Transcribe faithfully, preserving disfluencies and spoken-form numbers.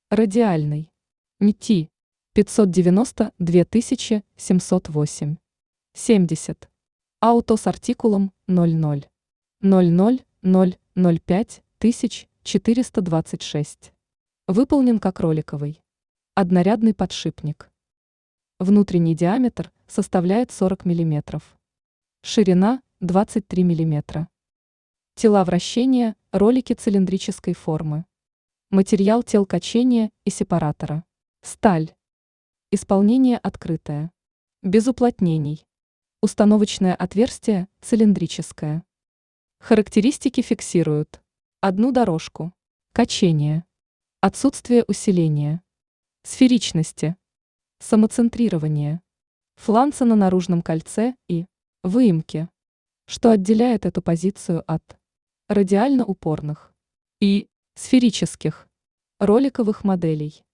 Радиальный. эн ти пятьсот девяносто две тысячи семьсот восемь. семьдесят. Ауто с артикулом ноль ноль ноль ноль ноль ноль пять четыреста двадцать шесть. Выполнен как роликовый. Однорядный подшипник. Внутренний диаметр составляет сорок миллиметров. Ширина двадцать три миллиметра. Тела вращения – ролики цилиндрической формы. Материал тел качения и сепаратора. Сталь. Исполнение открытое. Без уплотнений. Установочное отверстие цилиндрическое. Характеристики фиксируют: одну дорожку, качение, отсутствие усиления, сферичности, самоцентрирование, фланца на наружном кольце и выемки, что отделяет эту позицию от радиально упорных и сферических роликовых моделей.